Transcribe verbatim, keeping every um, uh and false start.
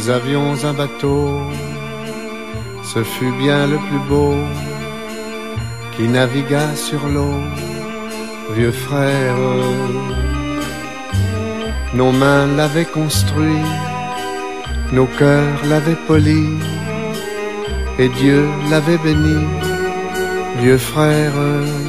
nous avions un bateau, ce fut bien le plus beau qui navigua sur l'eau, vieux frère. Nos mains l'avaient construit, nos cœurs l'avaient poli, et Dieu l'avait béni, vieux frère.